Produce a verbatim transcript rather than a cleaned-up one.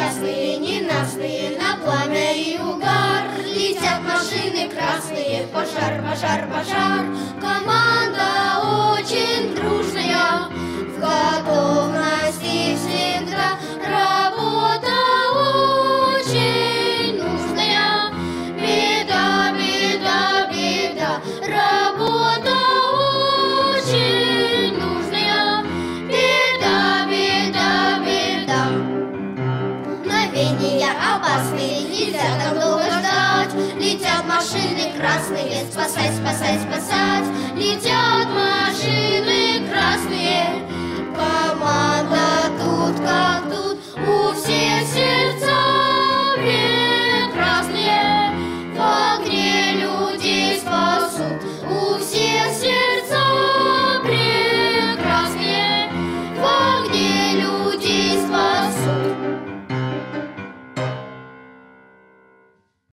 ясные, ненастные, на пламя и угар. Летят машины красные, пожар, пожар, пожар. Команда очень дружная, в готовности всегда. Работа очень нужная. Беда, беда, беда. Работа очень нужная. Беда, беда, беда. Мгновения опасные, нельзя так долго ждать. Летят машины красные, спасать, спасать, спасать. Летят